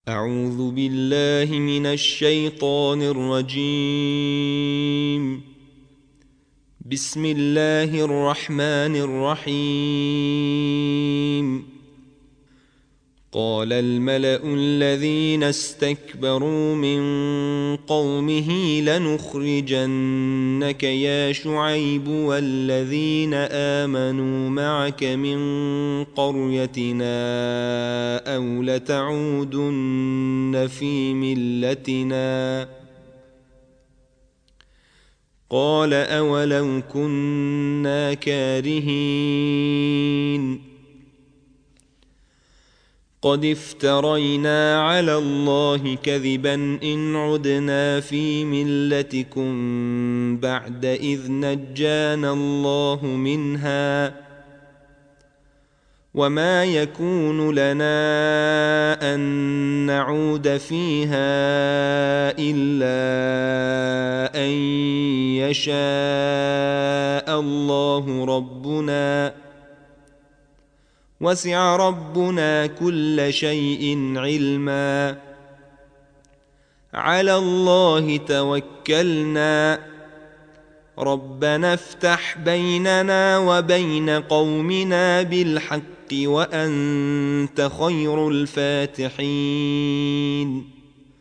أعوذ بالله من الشيطان الرجيم. بسم الله الرحمن الرحيم. قال الملأ الذين استكبروا من قومه لنخرجنك يا شعيب والذين آمنوا معك من قريتنا أو لتعودن في ملتنا. قال أولو كنا كارهين. قد افترينا على الله كذبا إن عدنا في ملتكم بعد إذ نجانا الله منها، وما يكون لنا أن نعود فيها إلا أن يشاء الله ربنا، وسع ربنا كل شيء علما. على الله توكلنا، ربنا افتح بيننا وبين قومنا بالحق وأنت خير الفاتحين.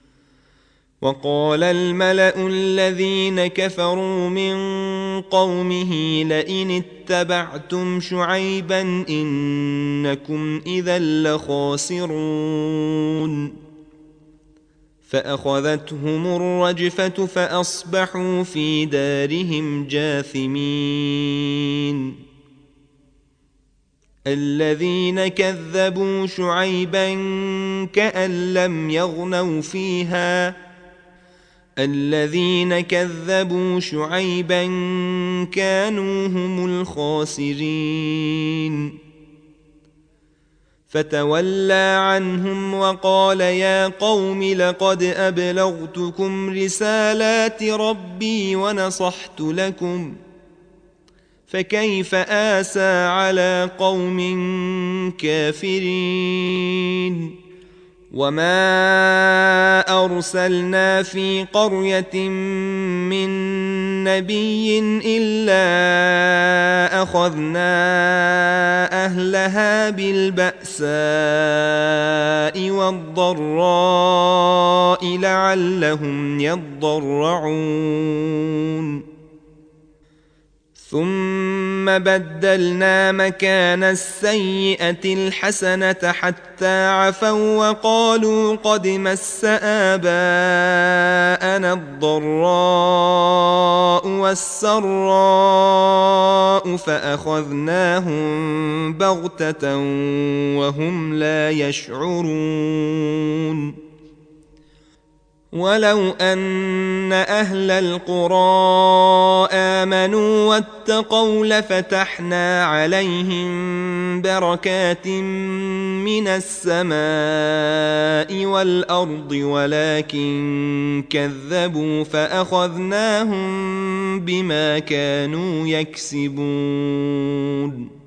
وقال الملأ الذين كفروا من قومه لئن اتبعتم شعيبا إنكم إذا لخاسرون. فأخذتهم الرجفة فأصبحوا في دارهم جاثمين. الذين كذبوا شعيبا كأن لم يغنوا فيها، الذين كذبوا شعيبا كانوا هم الخاسرين. فتولى عنهم وقال يا قوم لقد أبلغتكم رسالات ربي ونصحت لكم، فكيف آسى على قوم كافرين. وما أرسلنا في قرية من نبي إلا أخذنا أهلها بالبأساء والضراء لعلهم يضرعون. ثم بدلنا مكان السيئة الحسنة حتى عفوا وقالوا قد مس آباءنا الضراء والسراء فأخذناهم بغتة وهم لا يشعرون. ولو أن أهل القرى آمنوا واتقوا لفتحنا عليهم بركات من السماء والأرض ولكن كذبوا فأخذناهم بما كانوا يكسبون.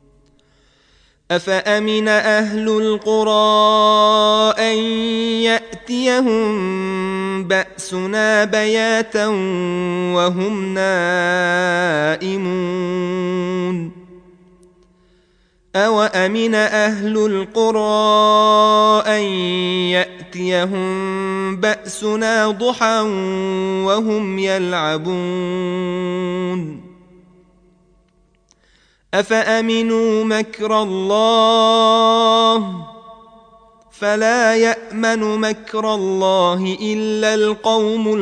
أفأمن أهل القرى أن يأتيهم بأسنا بياتا وهم نائمون. أوأمن أهل القرى أن يأتيهم بأسنا ضحى وهم يلعبون. أفأمنوا مكر الله فلا يأمن مكر الله إلا القوم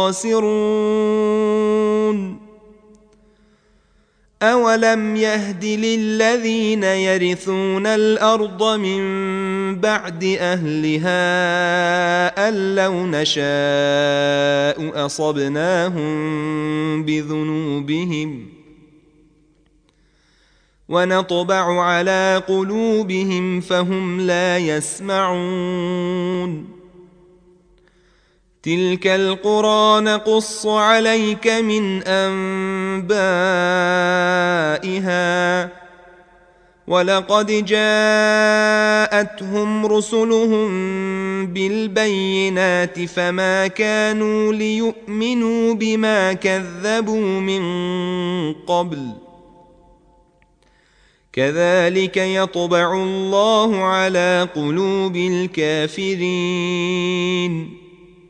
الخاسرون. أولم يهد للذين يرثون الأرض من بعد أهلها أن لو نشاء أصبناهم بذنوبهم ونطبع على قلوبهم فهم لا يسمعون. تلك القرى نقص عليك من أنبائها ولقد جاءتهم رسلهم بالبينات فما كانوا ليؤمنوا بما كذبوا من قبل كذلك يطبع الله على قلوب الكافرين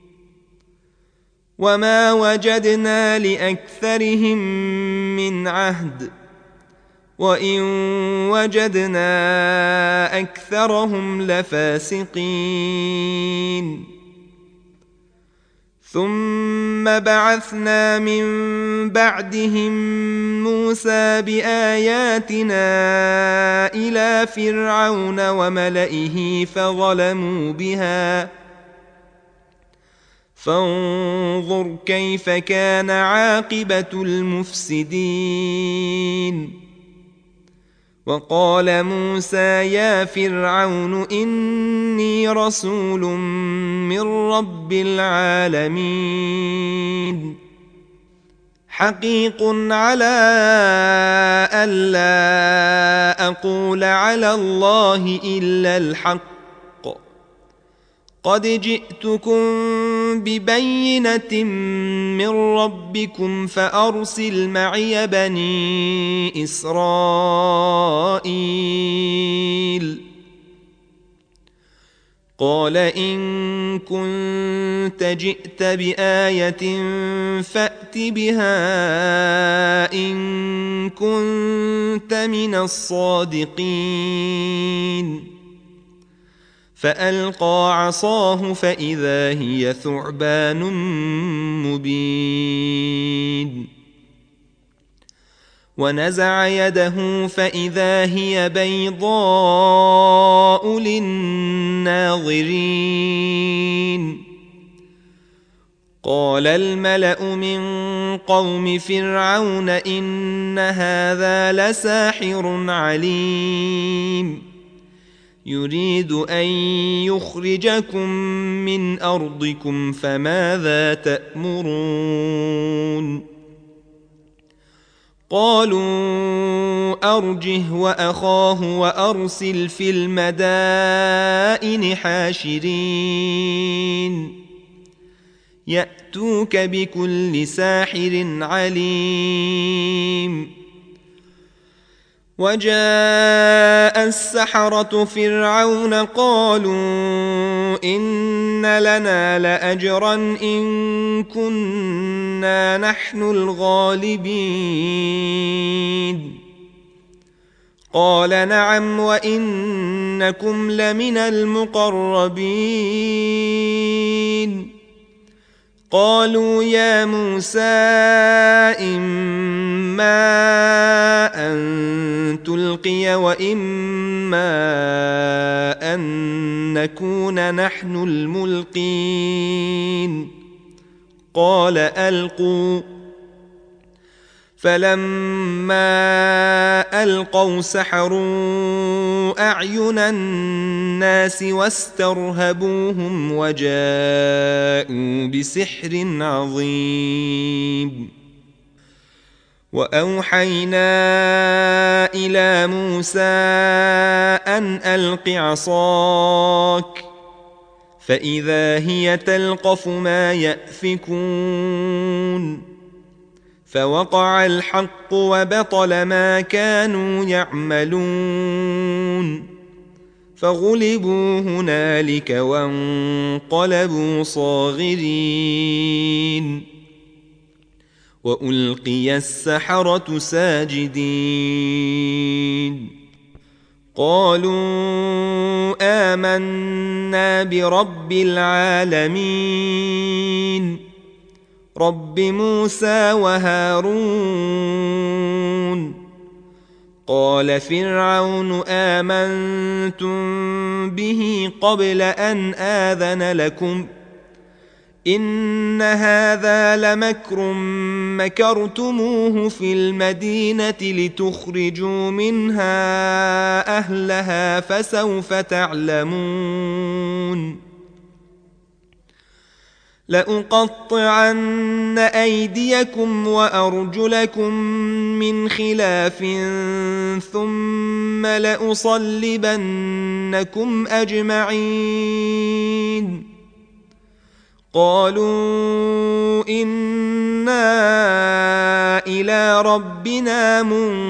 وما وجدنا لأكثرهم من عهد وإن وجدنا أكثرهم لفاسقين ثم بعثنا من بعدهم موسى بآياتنا إلى فرعون وملئه فظلموا بها فانظر كيف كان عاقبة المفسدين وقال موسى يا فرعون إني رسول من رب العالمين حقيق على ألا أقول على الله إلا الحق قد جئتكم ببينة من ربكم فأرسل معي بني إسرائيل قال إن كنت جئت بآية فأت بها إن كنت من الصادقين فألقى عصاه فإذا هي ثعبان مبين ونزع يده فإذا هي بيضاء للناظرين قال الملأ من قوم فرعون إن هذا لساحر عليم يريد أن يخرجكم من أرضكم فماذا تأمرون قالوا أرجه وأخاه وأرسل في المدائن حاشرين يأتوك بكل ساحر عليم وجاء السحرة فرعون قالوا إن لنا لأجرا إن كنا نحن الغالبين قال نعم وإنكم لمن المقربين قالوا يا موسى إما أن تلقي وإما أن نكون نحن الملقين قال ألقوا فلما ألقوا سحروا أعين الناس واسترهبوهم وجاءوا بسحر عظيم وأوحينا إلى موسى أن ألق عصاك فإذا هي تلقف ما يأفكون فوقع الحق وبطل ما كانوا يعملون فغلبوا هنالك وانقلبوا صاغرين وألقي السحرة ساجدين قالوا آمنا برب العالمين رب موسى وهارون قال فرعون آمنتم به قبل أن آذن لكم إن هذا لمكر مكرتموه في المدينة لتخرجوا منها أهلها فسوف تعلمون لأقطعن أيديكم وأرجلكم من خلاف ثم لأصلبنكم أجمعين. قالوا إنا إلى ربنا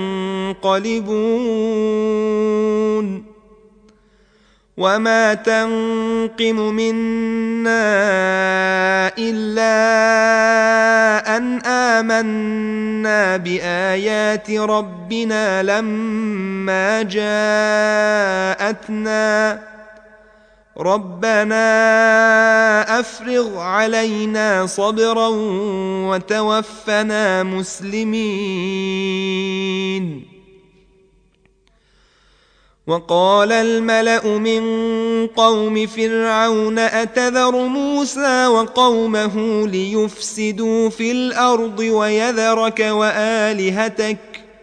منقلبون. وما تنقم منا إلا أن آمنا بآيات ربنا لما جاءتنا ربنا أفرغ علينا صبرا وتوفنا مسلمين. وقال الملأ من قوم فرعون أتذر موسى وقومه ليفسدوا في الأرض ويذرك وآلهتك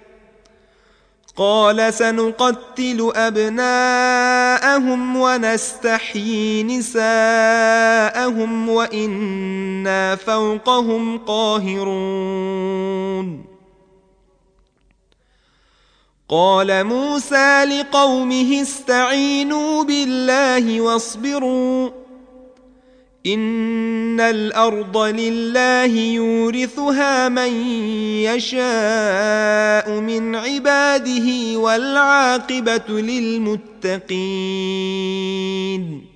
قال سنقتل أبناءهم ونستحيي نساءهم وإنا فوقهم قاهرون. قال موسى لقومه استعينوا بالله واصبروا إن الأرض لله يورثها من يشاء من عباده والعاقبة للمتقين.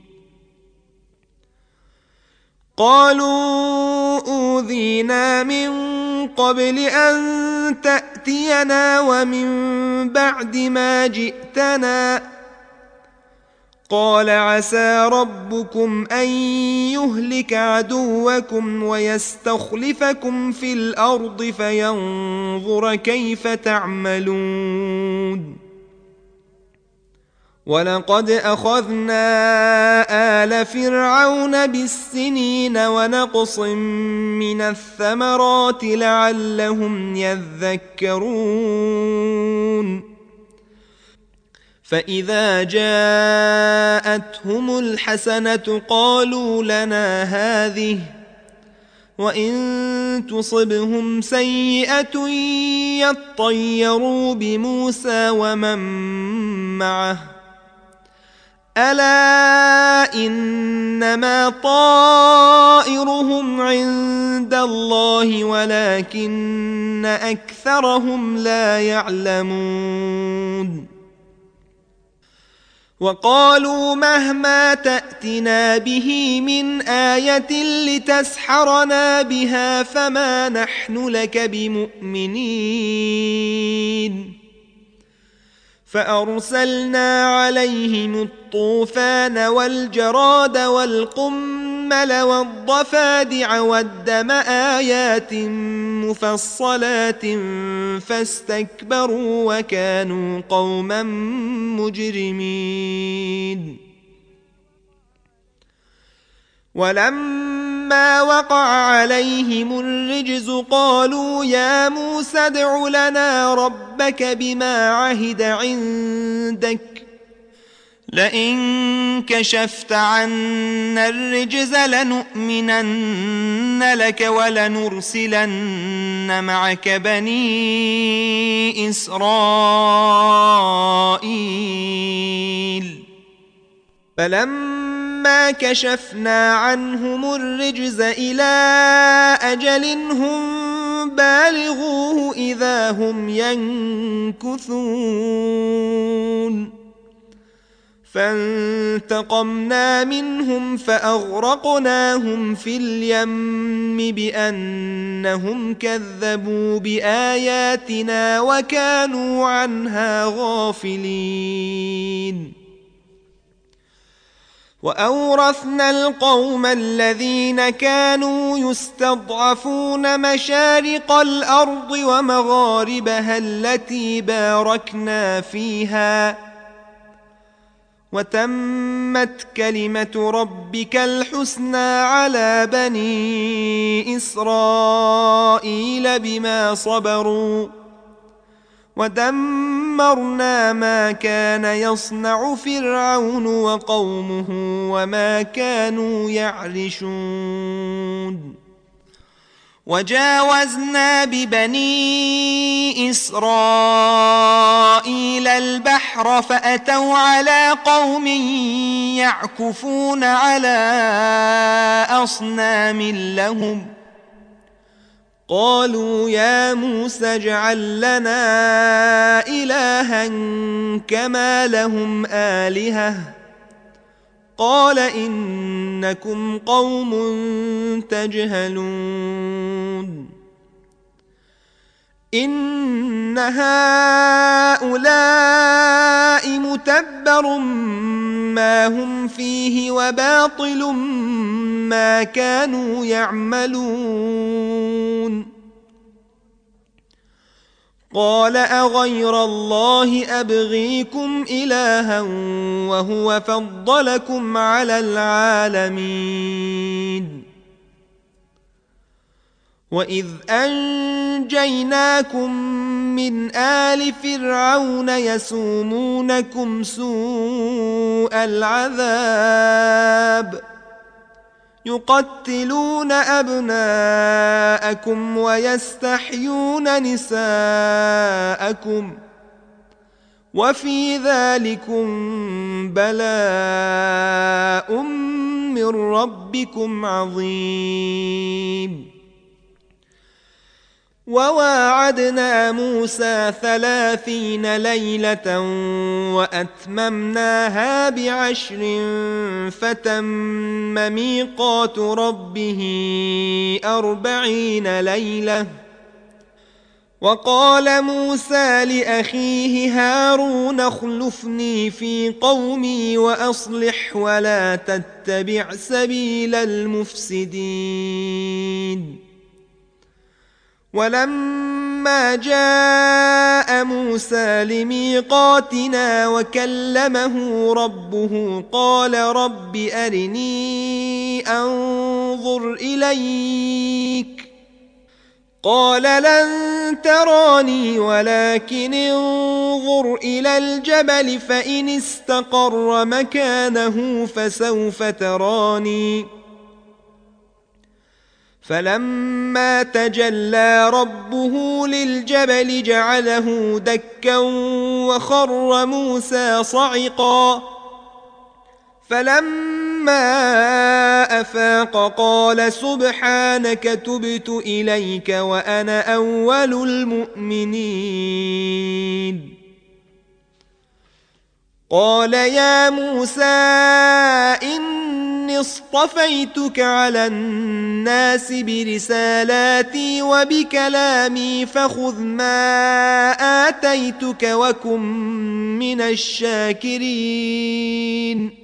قالوا أوذينا من قبل أن تأتينا ومن بعد ما جئتنا قال عسى ربكم أن يهلك عدوكم ويستخلفكم في الأرض فينظر كيف تعملون. ولقد أخذنا آل فرعون بالسنين ونقص من الثمرات لعلهم يذكرون. فإذا جاءتهم الحسنة قالوا لنا هذه وإن تصبهم سيئة يطيروا بموسى ومن معه ألا إنما طائرهم عند الله ولكن أكثرهم لا يعلمون. وقالوا مهما تأتنا به من آية لتسحرنا بها فما نحن لك بمؤمنين. فأرسلنا عليهم الطوفان والجراد والقمل والضفادع والدم آيات مفصلات فاستكبروا وكانوا قوما مجرمين. ولما وقع عليهم الرجز قالوا يا موسى ادع لنا ربك بما عهد عندك لئن كشفت عنا الرجز لنؤمنن لك ولنرسلن معك بني إسرائيل. فلما كشفنا عنهم الرجز إلى أجل هم بالغوه إذا هم ينكثون. فانتقمنا منهم فأغرقناهم في اليم بأنهم كذبوا بآياتنا وكانوا عنها غافلين. وأورثنا القوم الذين كانوا يستضعفون مشارق الأرض ومغاربها التي باركنا فيها وتمت كلمة ربك الحسنى على بني إسرائيل بما صبروا ودمرنا ما كان يصنع فرعون وقومه وما كانوا يعرشون وجاوزنا ببني إسرائيل البحر فأتوا على قوم يعكفون على أصنام لهم قالوا يا موسى اجعل لنا إلها كما لهم آلهة قال إنكم قوم تجهلون إن هؤلاء متبر ما هم فيه وباطل ما كانوا يعملون قال أغير الله أبغيكم إلها وهو فضلكم على العالمين وإذ أنجيناكم من آل فرعون يسومونكم سوء العذاب يقتلون أبناءكم ويستحيون نساءكم وفي ذلكم بلاء من ربكم عظيم وواعدنا موسى 30 ليلة وأتممناها ب10 فتم ميقات ربه 40 ليلة وقال موسى لأخيه هارون اخلفني في قومي وأصلح ولا تتبع سبيل المفسدين ولما جاء موسى لميقاتنا وكلمه ربه قال رب أرني أنظر إليك قال لن تراني ولكن انظر إلى الجبل فإن استقر مكانه فسوف تراني فلما تجلى ربه للجبل جعله دكا وخر موسى صعقا فلما أفاق قال سبحانك تبت إليك وأنا أول المؤمنين قال يا موسى إني اصطفيتك على الناس برسالاتي وبكلامي فخذ ما آتيتك وكن من الشاكرين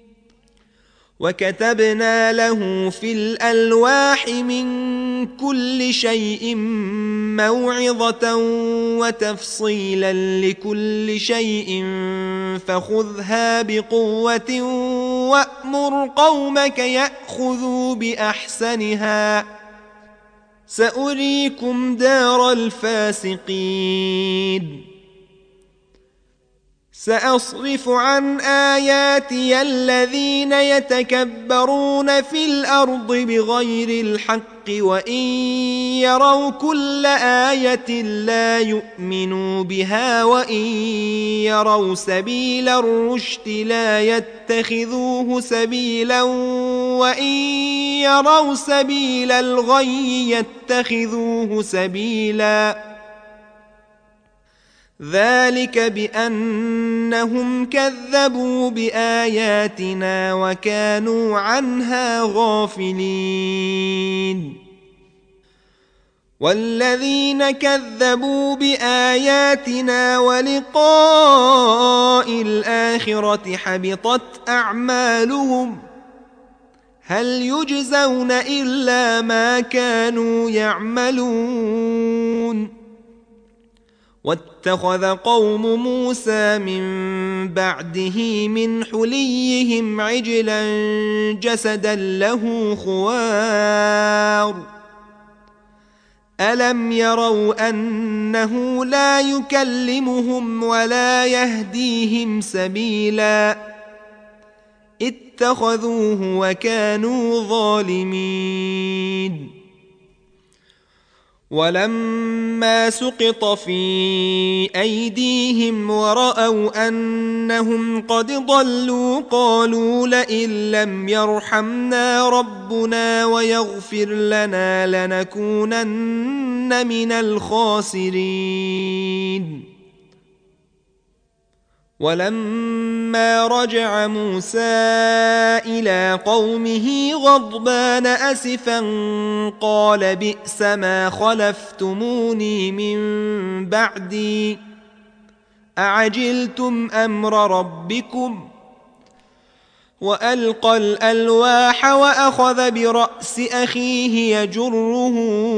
وكتبنا له في الألواح من كل شيء موعظة وتفصيلا لكل شيء فخذها بقوة وأمر قومك يأخذوا بأحسنها سأريكم دار الفاسقين سأصرف عن آياتي الذين يتكبرون في الأرض بغير الحق وإن يروا كل آية لا يؤمنوا بها وإن يروا سبيل الرشد لا يتخذوه سبيلا وإن يروا سبيل الغي يتخذوه سبيلا ذلك بأنهم كذبوا بآياتنا وكانوا عنها غافلين والذين كذبوا بآياتنا ولقاء الآخرة حبطت أعمالهم هل يجزون إلا ما كانوا يعملون واتخذ قوم موسى من بعده من حليهم عجلا جسدا له خوار ألم يروا أنه لا يكلمهم ولا يهديهم سبيلا اتخذوه وكانوا ظالمين ولما سقط في أيديهم ورأوا أنهم قد ضلوا قالوا لئن لم يرحمنا ربنا ويغفر لنا لنكونن من الخاسرين ولما رجع موسى إلى قومه غضبان أسفا قال بئس ما خلفتموني من بعدي أعجلتم أمر ربكم وألقى الألواح وأخذ برأس أخيه يجره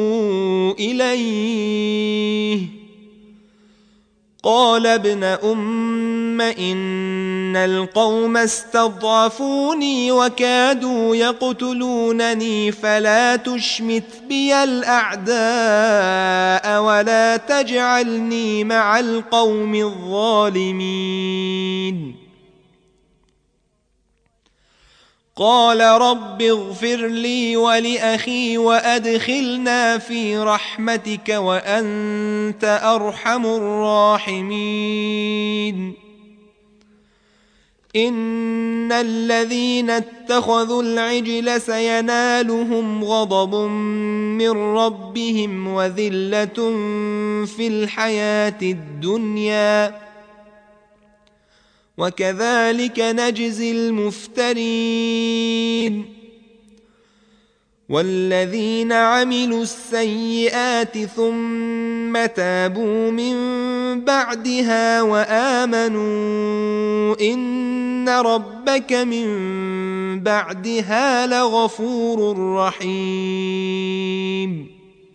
إليه قال ابن أم إن القوم استضعفوني وكادوا يقتلونني فلا تشمت بي الأعداء ولا تجعلني مع القوم الظالمين قال رب اغفر لي ولأخي وأدخلنا في رحمتك وأنت أرحم الراحمين إن الذين اتخذوا العجل سينالهم غضب من ربهم وذلة في الحياة الدنيا وكذلك نجزي المفترين والذين عملوا السيئات ثم تابوا من بعدها وآمنوا إن ربك من بعدها لغفور رحيم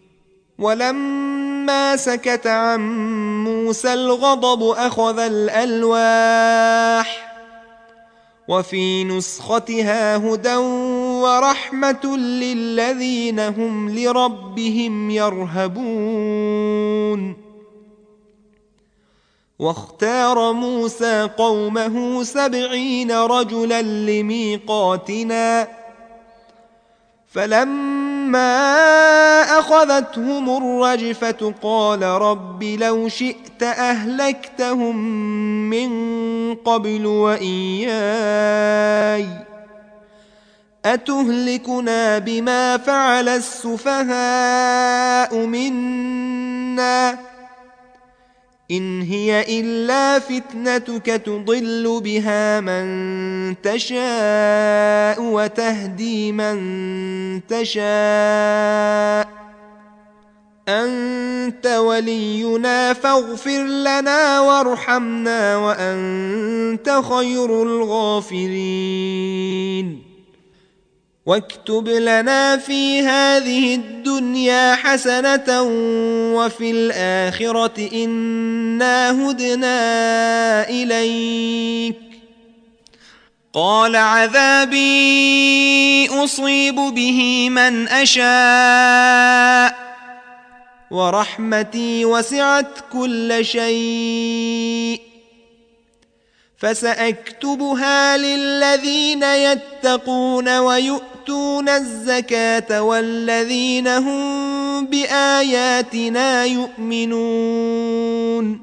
ولما سكت عن موسى الغضب أخذ الألواح وفي نسختها هدى ورحمة للذين هم لربهم يرهبون واختار موسى قومه 70 رجلا لميقاتنا فلما أخذتهم الرجفة قال رب لو شئت أهلكتهم من قبل وإياي أتهلكنا بما فعل السفهاء منا إن هي إلا فتنتك تضل بها من تشاء وتهدي من تشاء أنت ولينا فاغفر لنا وارحمنا وأنت خير الغافرين واكتب لنا في هذه الدنيا حسنة وفي الآخرة إنا هدنا إليك قال عذابي أصيب به من أشاء ورحمتي وسعت كل شيء فسأكتبها للذين يتقون ويؤتون الزكاة والذين هم بآياتنا يؤمنون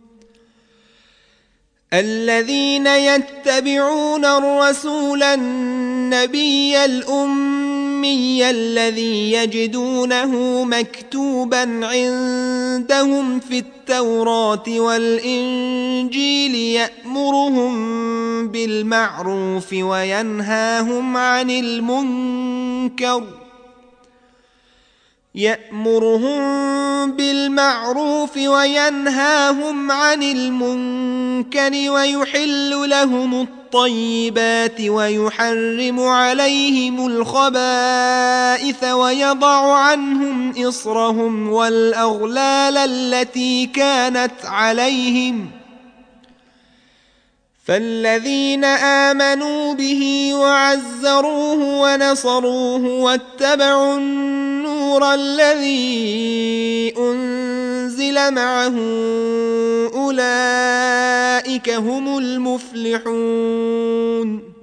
الذين يتبعون الرسول النبي الأمي الذي يجدونه مكتوبا عندهم في التوراة والإنجيل يأمرهم بالمعروف وينهاهم عن المنكر ويحل لهم الطيبات ويحرم عليهم الخبائث ويضع عنهم إصرهم والأغلال التي كانت عليهم فالذين آمنوا به وعزروه ونصروه واتبعوا النور النور الذي أنزل معه أولئك هم المفلحون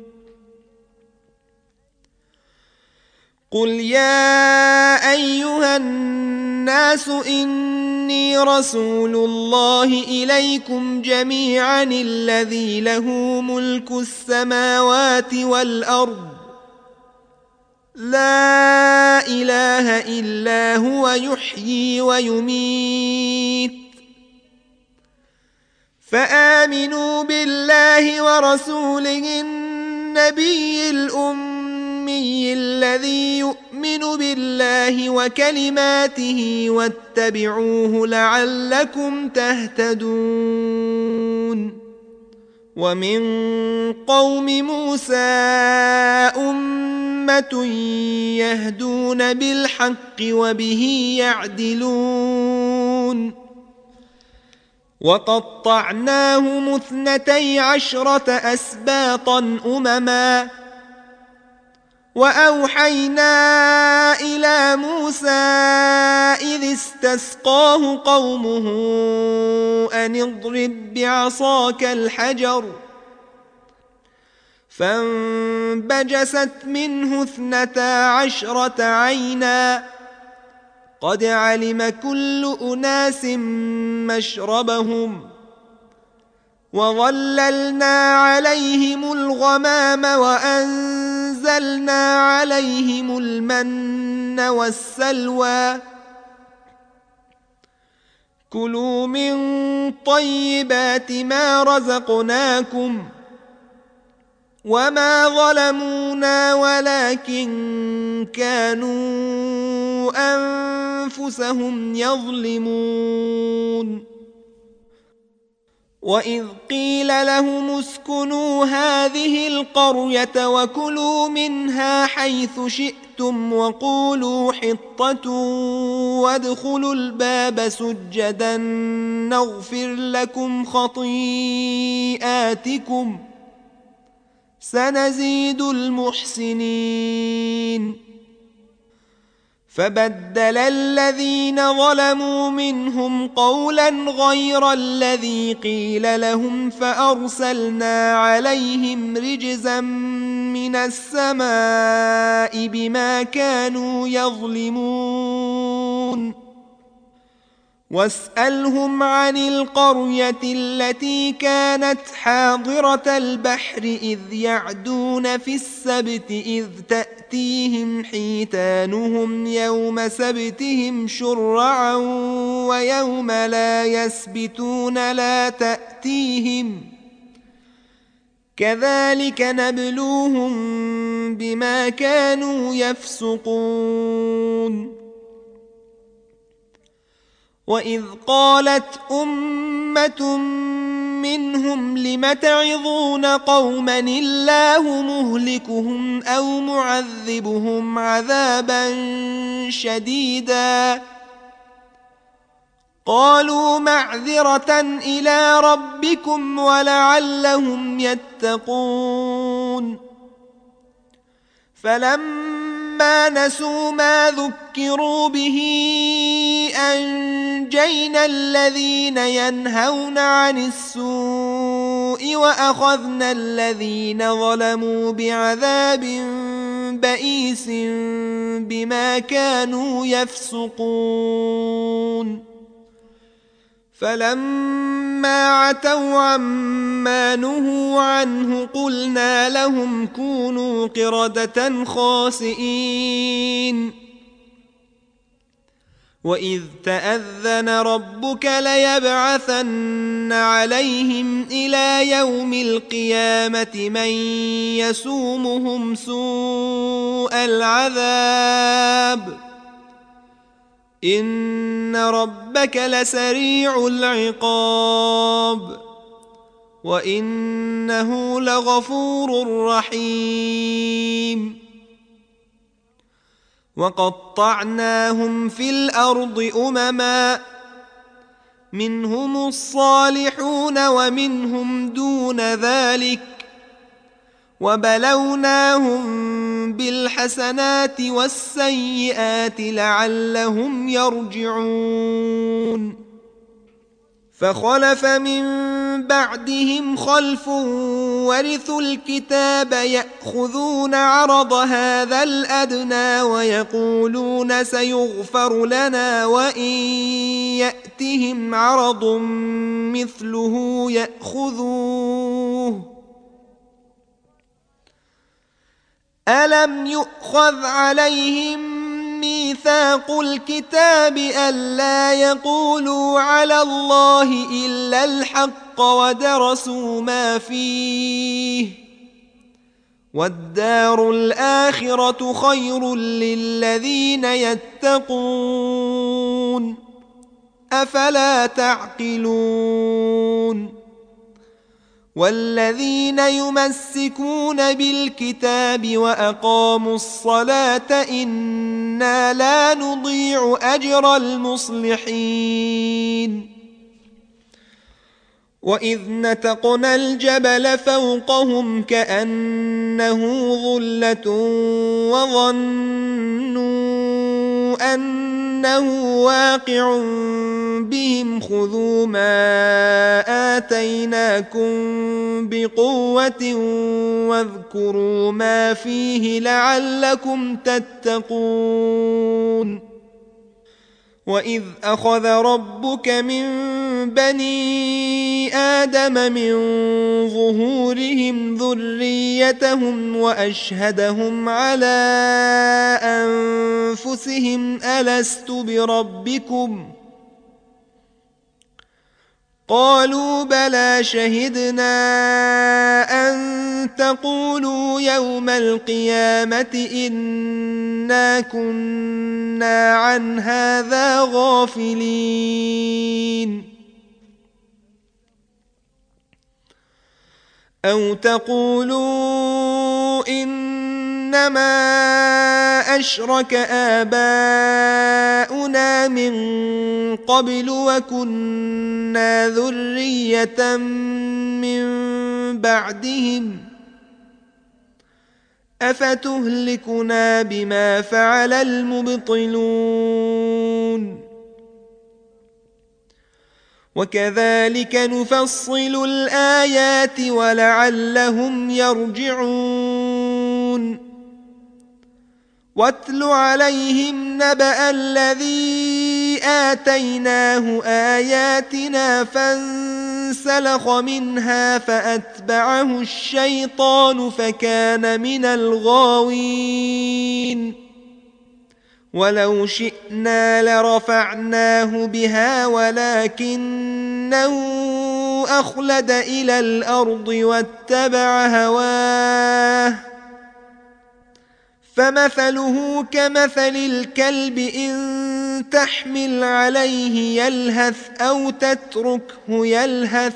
قل يا أيها الناس إني رسول الله إليكم جميعا الذي له ملك السماوات والأرض لا إله إلا هو يحيي ويميت فآمنوا بالله ورسوله النبي الأمي الذي يؤمن بالله وكلماته واتبعوه لعلكم تهتدون ومن قوم موسى أمة يهدون بالحق وبه يعدلون وقطعناهم 12 أسباطا أمما وأوحينا إلى موسى إذ استسقاه قومه أن اضرب بعصاك الحجر فانبجست منه 12 عينا قد علم كل أناس مشربهم وظللنا عليهم الغمام وأنزلنا عليهم المن والسلوى كلوا من طيبات ما رزقناكم وما ظلمونا ولكن كانوا أنفسهم يظلمون وإذ قيل لهم اسكنوا هذه القرية وكلوا منها حيث شئتم وقولوا حطة وادخلوا الباب سجدا نغفر لكم خطيئاتكم سنزيد المحسنين فبدل الذين ظلموا منهم قولا غير الذي قيل لهم فأرسلنا عليهم رجزا من السماء بما كانوا يظلمون واسألهم عن القرية التي كانت حاضرة البحر إذ يعدون في السبت إذ تأتيهم حيتانهم يوم سبتهم شرعا ويوم لا يسبتون لا تأتيهم كذلك نبلوهم بما كانوا يفسقون وإذ قالت أمة منهم لم تعظون قوما الله مهلكهم أو معذبهم عذابا شديدا قالوا معذرة إلى ربكم ولعلهم يتقون فلما نسوا ما ذكروا به أنجينا الذين ينهون عن السوء وأخذنا الذين ظلموا بعذاب بئيس بما كانوا يفسقون فلما عتوا عما نهوا عنه قلنا لهم كونوا قردة خاسئين وإذ تأذن ربك ليبعثن عليهم إلى يوم القيامة من يسومهم سوء العذاب إن ربك لسريع العقاب وإنه لغفور رحيم وقطعناهم في الأرض أمما منهم الصالحون ومنهم دون ذلك وبلوناهم بالحسنات والسيئات لعلهم يرجعون فخلف من بعدهم خلف ورثوا الكتاب يأخذون عرض هذا الأدنى ويقولون سيغفر لنا وإن يأتهم عرض مثله يأخذوه ألم يؤخذ عليهم ميثاق الكتاب ألا يقولوا على الله إلا الحق ودرسوا ما فيه والدار الآخرة خير للذين يتقون أفلا تعقلون والذين يمسكون بالكتاب وأقاموا الصلاة إنا لا نضيع أجر المصلحين وإذ نتقنا الجبل فوقهم كأنه ظلة وظنوا أنه واقع بهم خذوا ما آتيناكم بقوة واذكروا ما فيه لعلكم تتقون وإذ أخذ ربك من بني آدم من ظهورهم ذريتهم وأشهدهم على أنفسهم ألست بربكم قالوا بلى شهدنا أن تقولوا يوم القيامة إنا كنا عن هذا غافلين أو تقولوا إنما أشرك آباؤنا من قبل وكنا ذرية من بعدهم أفتهلكنا بما فعل المبطلون وكذلك نفصل الآيات ولعلهم يرجعون واتل عليهم نبأ الذي آتيناه آياتنا فانسلخ منها فأتبعه الشيطان فكان من الغاوين ولو شئنا لرفعناه بها ولكنه أخلد إلى الأرض واتبع هواه فمثله كمثل الكلب إن تحمل عليه يلهث أو تتركه يلهث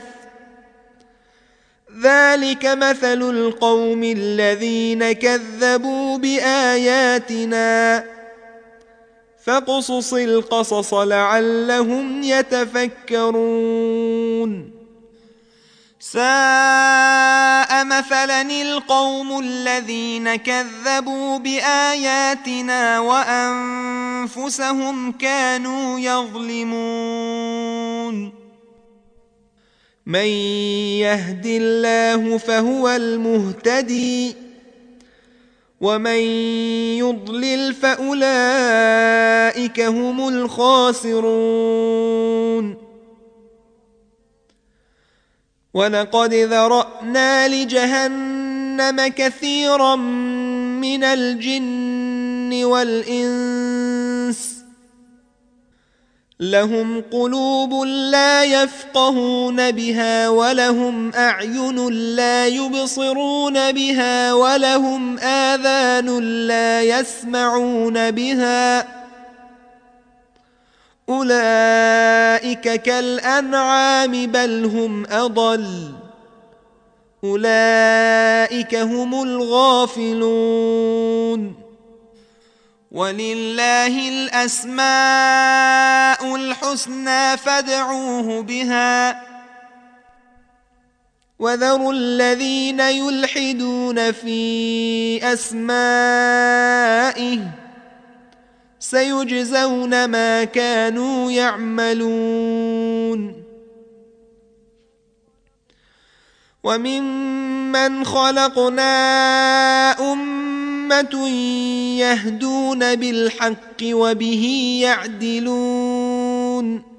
ذلك مثل القوم الذين كذبوا بآياتنا فاقصص القصص لعلهم يتفكرون ساء مثلا القوم الذين كذبوا بآياتنا وأنفسهم كانوا يظلمون من يهد الله فهو المهتدي ومن يضلل فأولئك هم الخاسرون ولقد ذرأنا لجهنم كثيرا من الجن والإنس لهم قلوب لا يفقهون بها ولهم أعين لا يبصرون بها ولهم آذان لا يسمعون بها أولئك كالأنعام بل هم أضل أولئك هم الغافلون ولله الأسماء الحسنى فادعوه بها وذروا الذين يلحدون في أسمائه سيجزون ما كانوا يعملون وممن خلقنا أمة يهدون بالحق وبه يعدلون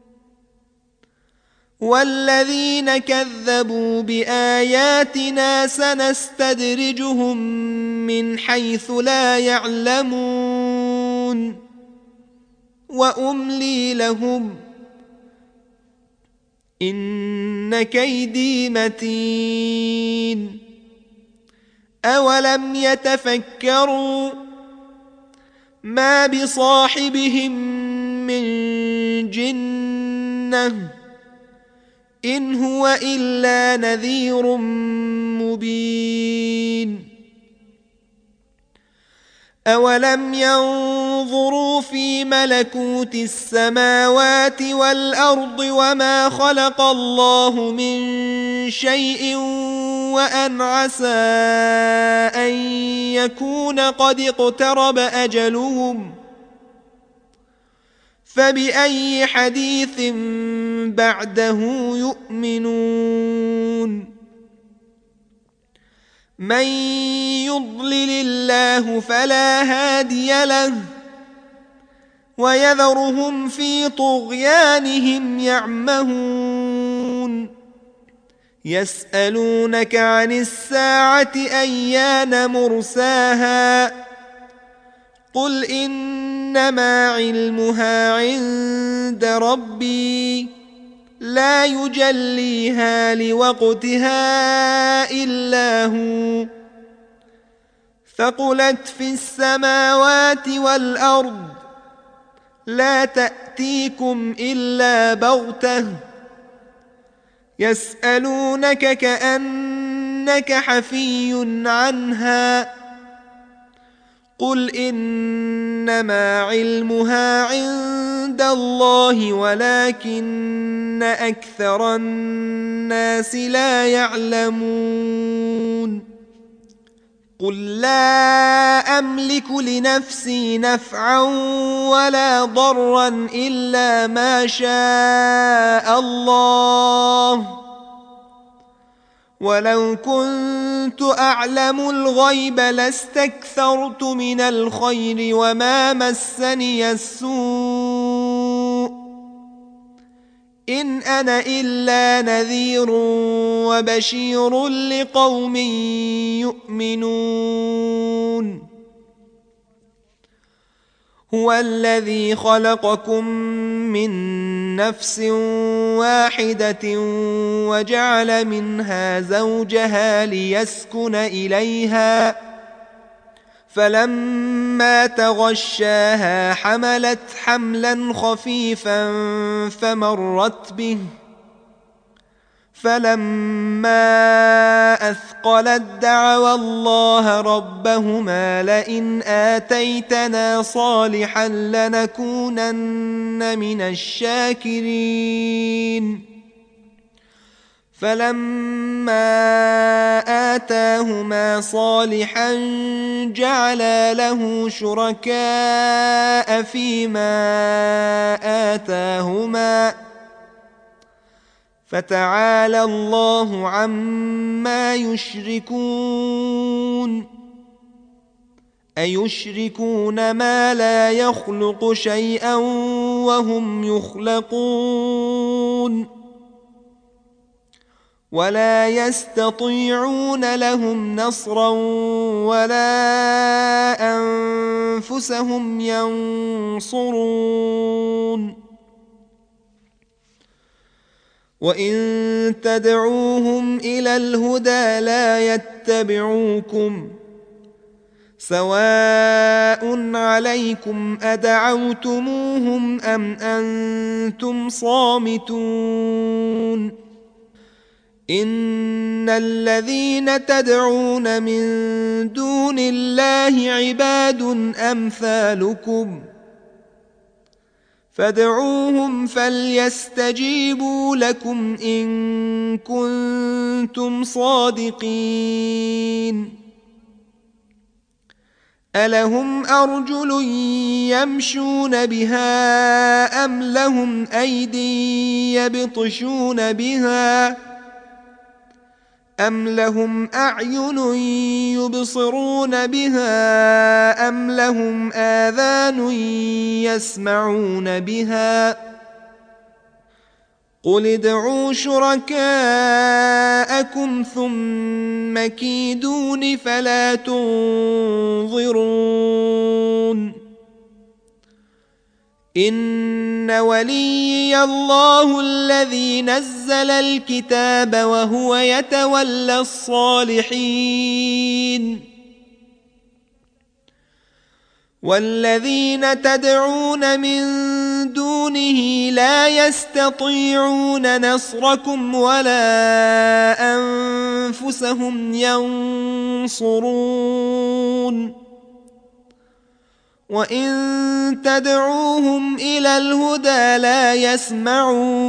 والذين كذبوا بآياتنا سنستدرجهم من حيث لا يعلمون وأملي لهم إن كيدي متين أولم يتفكروا ما بصاحبهم من جنة إن هو إلا نذير مبين أولم ينظروا في ملكوت السماوات والأرض وما خلق الله من شيء وأن عسى أن يكون قد اقترب أجلهم فبأي حديث بعده يؤمنون من يضلل الله فلا هادي له ويذرهم في طغيانهم يعمهون يسألونك عن الساعة أيان مرساها قل إنما علمها عند ربي لا يجليها لوقتها إلا هو ثقلت في السماوات والأرض لا تأتيكم إلا بغتة يسألونك كأنك حفي عنها قل إنما علمها عند الله ولكن أكثر الناس لا يعلمون قل لا أملك لنفسي نفعا ولا ضرا إلا ما شاء الله ولو كنت أعلم الغيب لاستكثرت من الخير وما مسني السوء إن أنا إلا نذير وبشير لقوم يؤمنون هو الذي خلقكم من نفس واحدة وجعل منها زوجها ليسكن إليها فلما تغشاها حملت حملا خفيفا فمرت به فلما أثقلت دعوا الله ربهما لئن آتيتنا صالحا لنكونن من الشاكرين فلما آتاهما صالحا جعلا له شركاء فيما آتاهما فتعالى الله عما يشركون أيشركون ما لا يخلق شيئا وهم يخلقون ولا يستطيعون لهم نصرا ولا أنفسهم ينصرون وإن تدعوهم إلى الهدى لا يتبعوكم سواء عليكم أدعوتموهم أم أنتم صامتون إن الذين تدعون من دون الله عباد أمثالكم فادعوهم فليستجيبوا لكم إن كنتم صادقين ألهم أرجل يمشون بها أم لهم أيدي يبطشون بها أم لهم أعين يبصرون بها أم لهم آذان يسمعون بها قل ادعوا شركاءكم ثم كيدون فلا تنظرون إن وليي الله الذي نزل الكتاب وهو يتولى الصالحين والذين تدعون من دونه لا يستطيعون نصركم ولا أنفسهم ينصرون وإن تدعوهم إلى الهدى لا يسمعوا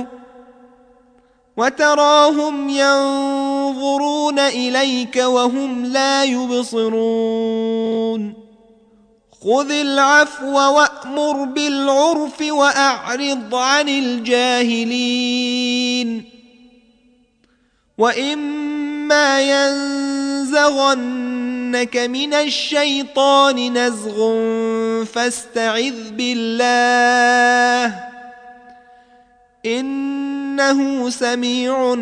وتراهم ينظرون إليك وهم لا يبصرون خذ العفو وأمر بالعرف وأعرض عن الجاهلين وإما ينزغنك من الشيطان نزغ فاستعذ بالله إنه سميع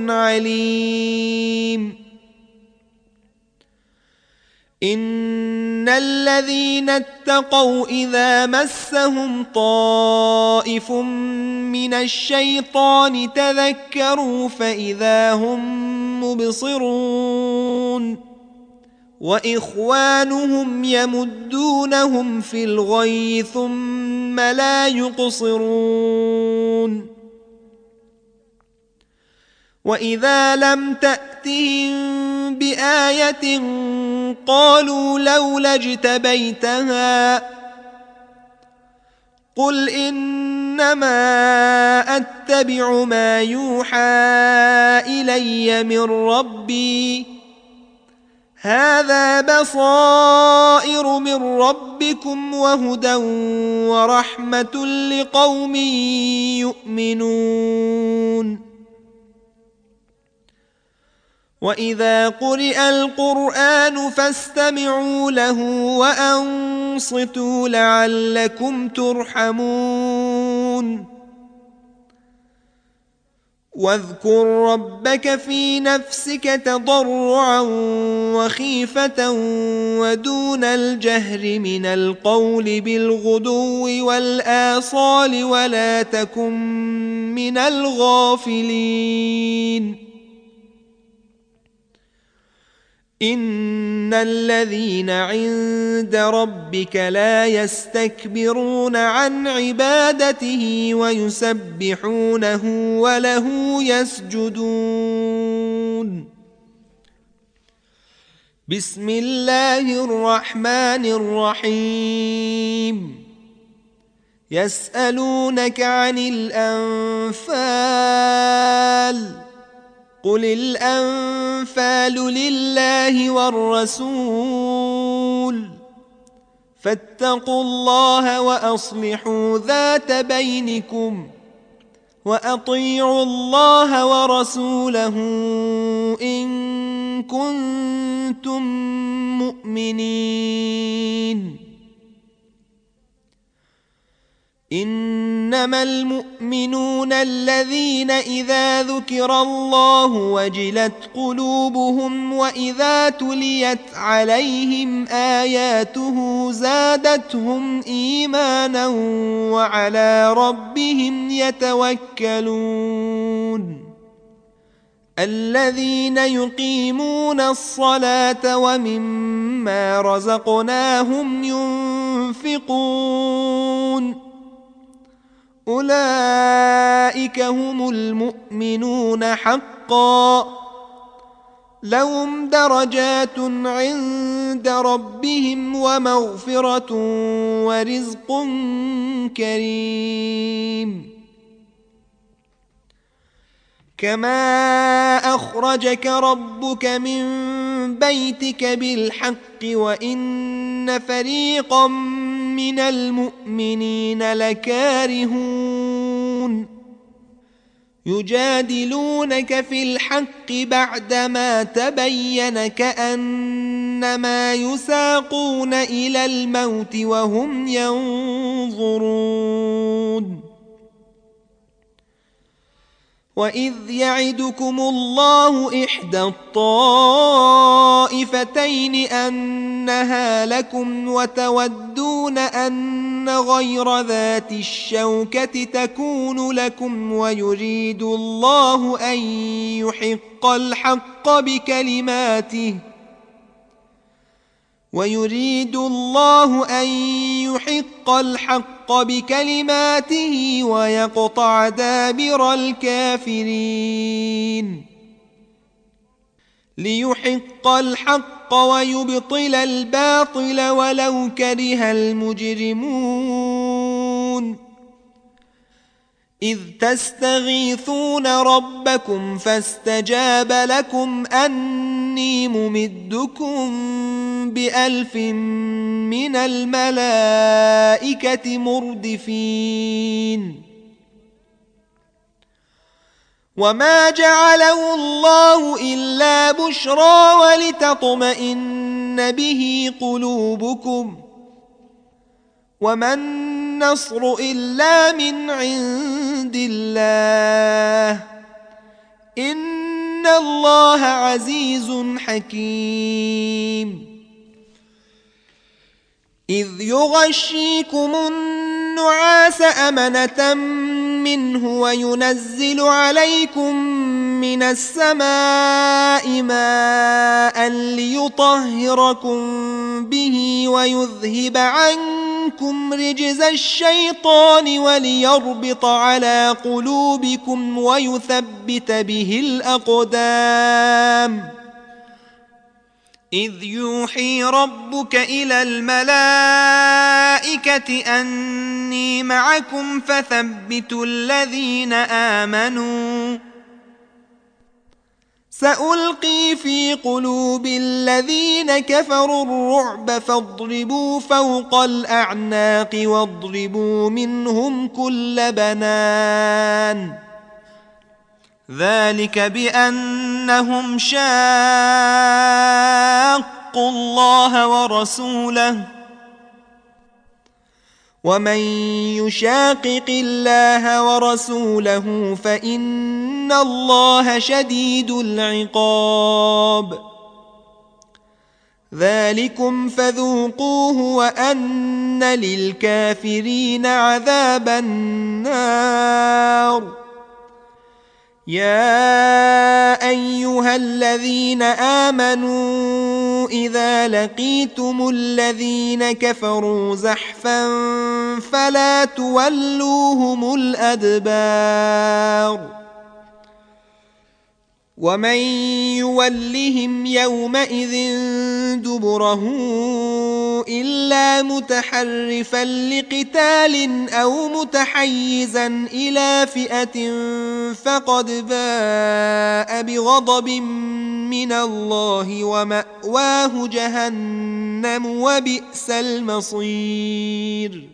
عليم إن الذين اتقوا إذا مسهم طائف من الشيطان تذكروا فإذا هم مبصرون وإخوانهم يمدونهم في الغي ثم لا يقصرون وإذا لم تأتهم بآية قالوا لولا اجتبيتها قل إنما أتبع ما يوحى إلي من ربي هذا بصائر من ربكم وهدى ورحمة لقوم يؤمنون وإذا قرئ القرآن فاستمعوا له وأنصتوا لعلكم ترحمون واذكر ربك في نفسك تضرعا وخيفة ودون الجهر من القول بالغدو والآصال ولا تكن من الغافلين إن الذين عند ربك لا يستكبرون عن عبادته ويسبحونه وله يسجدون بسم الله الرحمن الرحيم يسألونك عن الأنفال قل الأنفال لله والرسول فاتقوا الله وأصلحوا ذات بينكم وأطيعوا الله ورسوله إن كنتم مؤمنين إنما المؤمنون الذين إذا ذكر الله وجلت قلوبهم وإذا تليت عليهم آياته زادتهم إيمانا وعلى ربهم يتوكلون الذين يقيمون الصلاة ومما رزقناهم ينفقون أولئك هم المؤمنون حقا لهم درجات عند ربهم ومغفرة ورزق كريم. كما أخرجك ربك من بيتك بالحق وإن فريقا من المؤمنين لكارهون يجادلونك في الحق بعدما تبين كأنما يساقون إلى الموت وهم ينظرون. وإذ يعدكم الله إحدى الطائفتين أنها لكم وتودون أن غير ذات الشوكة تكون لكم ويريد الله أن يحق الحق بكلماته ويقطع دابر الكافرين. ليحق الحق ويبطل الباطل ولو كره المجرمون. إذ تستغيثون ربكم فاستجاب لكم أني ممدكم ب1000 من الملائكة مردفين. وما جعله الله إلا بشرى ولتطمئن به قلوبكم وما النصر إلا من عند الله إن الله عزيز حكيم. إذ يغشيكم النعاس أمنة منه وينزل عليكم من السماء ماء ليطهركم به ويذهب عنكم رجز الشيطان وليربط على قلوبكم ويثبت به الأقدام. إذ يوحي ربك إلى الملائكة أني معكم فثبتوا الذين آمنوا سألقي في قلوب الذين كفروا الرعب فاضربوا فوق الأعناق واضربوا منهم كل بنان. ذلك بأنهم شاقوا الله ورسوله ومن يشاقق الله ورسوله فإن الله شديد العقاب. ذلكم فذوقوه وأن للكافرين عذاب النار. يا أيها الذين آمنوا إذا لقيتم الذين كفروا زحفا فلا تولوهم الأدبار. ومن يولهم يومئذ دبره إلا متحرفا لقتال أو متحيزا إلى فئة فقد باء بغضب من الله ومأواه جهنم وبئس المصير.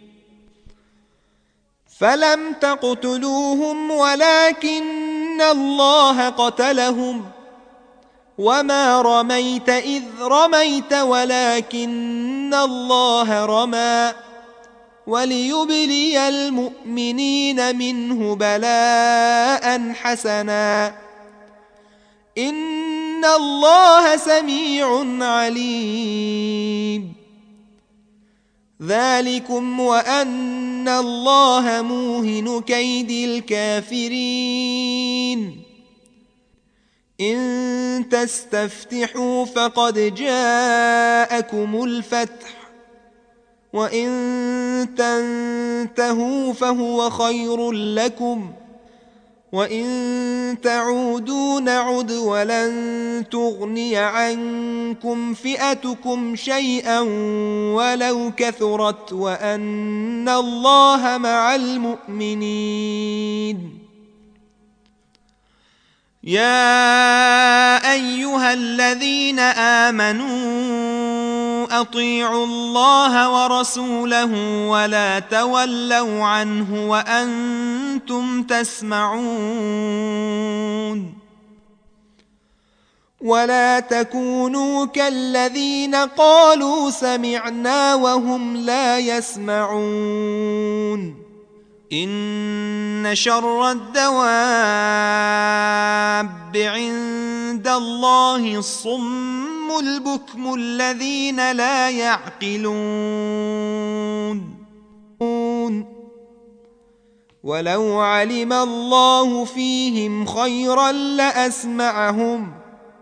فلم تقتلوهم ولكن الله قتلهم وما رميت إذ رميت ولكن الله رمى وليبلي المؤمنين منه بلاء حسنا إن الله سميع عليم. ذلكم وأن الله موهن كيد الكافرين. إن تستفتحوا فقد جاءكم الفتح وإن تنتهوا فهو خير لكم وإن تعودوا نعد ولن تغني عنكم فئتكم شيئا ولو كثرت وأن الله مع المؤمنين. يا أيها الذين آمنوا أطيعوا الله ورسوله ولا تولوا عنه وأنتم تسمعون. ولا تكونوا كالذين قالوا سمعنا وهم لا يسمعون. إن شر الدواب عند الله الصم البكم الذين لا يعقلون. ولو علم الله فيهم خيرا لأسمعهم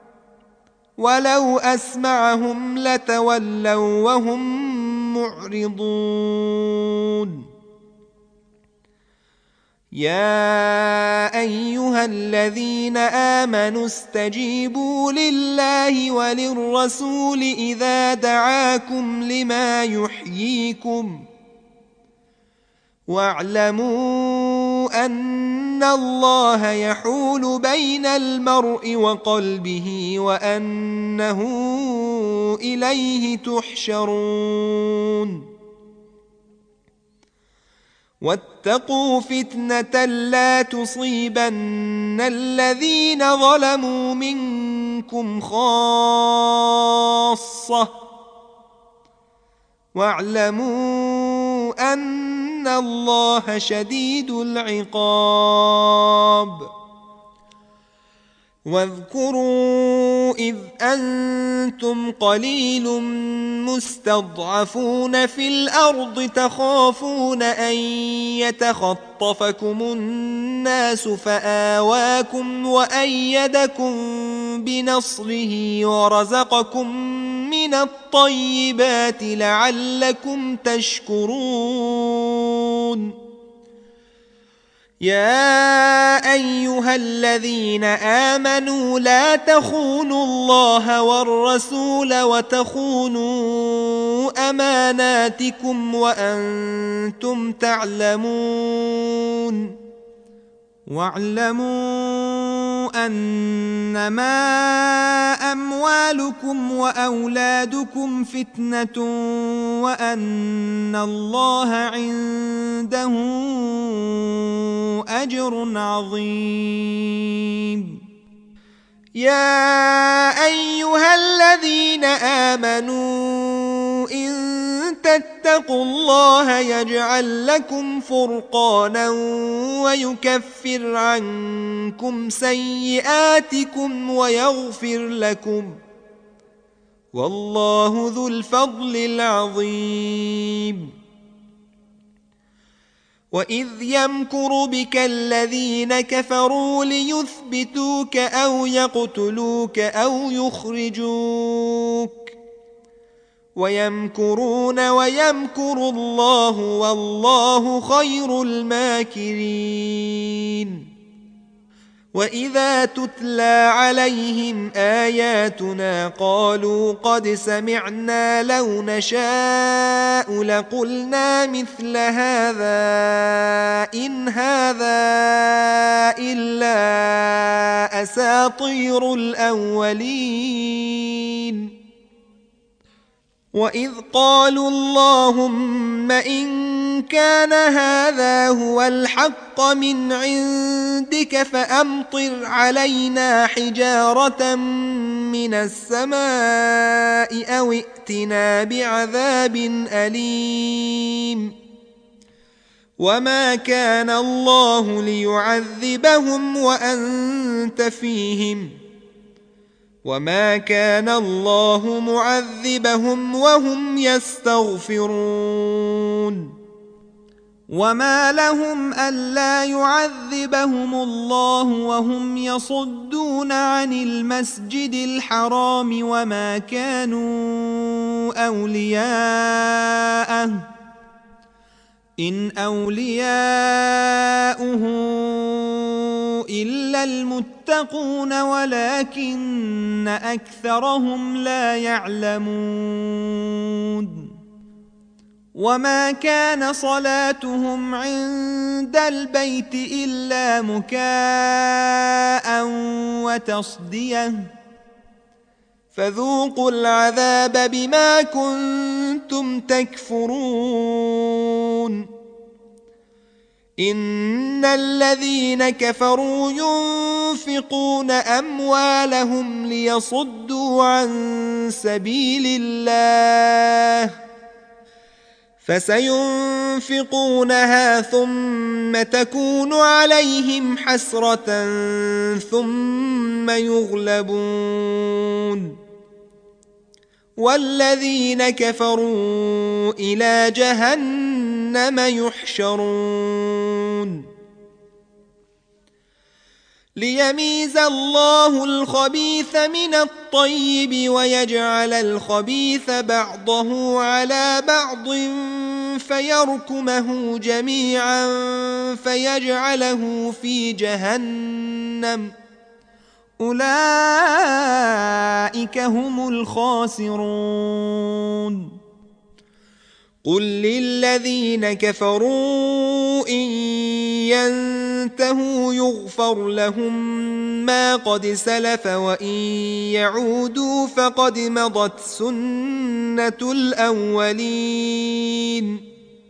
ولو أسمعهم لتولوا وهم معرضون. يا أيها الذين آمنوا استجيبوا لله وللرسول إذا دعاكم لما يحييكم واعلموا أن الله يحول بين المرء وقلبه وأنه إليه تحشرون. واتقوا فتنة لا تصيبن الذين ظلموا منكم خاصة واعلموا أن الله شديد العقاب. واذكروا إذ أنتم قليل مستضعفون في الأرض تخافون أن يتخطفكم الناس فآواكم وأيدكم بنصره ورزقكم من الطيبات لعلكم تشكرون. يا أيها الذين آمنوا لا تخونوا الله والرسول وتخونوا أماناتكم وأنتم تعلمون. واعلموا أنما أموالكم وأولادكم فتنة وأن الله عنده أجر عظيم. يا أيها الذين آمنوا إن تتقوا الله يجعل لكم فرقانا ويكفر عنكم سيئاتكم ويغفر لكم والله ذو الفضل العظيم. وإذ يمكر بك الذين كفروا ليثبتوك أو يقتلوك أو يخرجوك ويمكرون ويمكر الله والله خير الماكرين. وإذا تتلى عليهم آياتنا قالوا قد سمعنا لو نشاء لقلنا مثل هذا إن هذا إلا أساطير الأولين. وإذ قالوا اللهم إن كان هذا هو الحق من عندك فأمطر علينا حجارة من السماء أو ائتنا بعذاب أليم. وما كان الله ليعذبهم وأنت فيهم وما كان الله معذبهم وهم يستغفرون. وما لهم ألا يعذبهم الله وهم يصدون عن المسجد الحرام وما كانوا أولياءه إن أولياؤه إلا المتقون ولكن أكثرهم لا يعلمون وما كان صلاتهم عند البيت إلا مكاء وتصدية فذوقوا العذاب بما كنتم تكفرون إن الذين كفروا ينفقون أموالهم ليصدوا عن سبيل الله فسينفقونها ثم تكون عليهم حسرة ثم يغلبون والذين كفروا إلى جهنم يحشرون ليميز الله الخبيث من الطيب ويجعل الخبيث بعضه على بعض فيركمه جميعا فيجعله في جهنم أولئك هم الخاسرون قل للذين كفروا إن ينتهوا يغفر لهم ما قد سلف وإن يعودوا فقد مضت سنة الأولين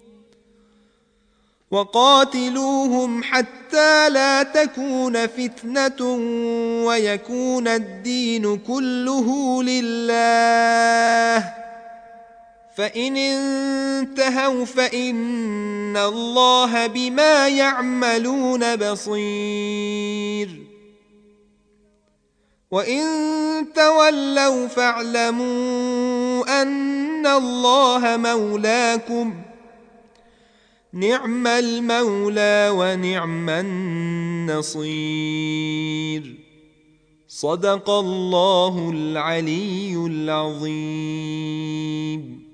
وقاتلوهم حتى لا تكون فتنة ويكون الدين كله لله فإن انتهوا فإن الله بما يعملون بصير وإن تولوا فاعلموا أن الله مولاكم نعم المولى ونعم النصير صدق الله العلي العظيم.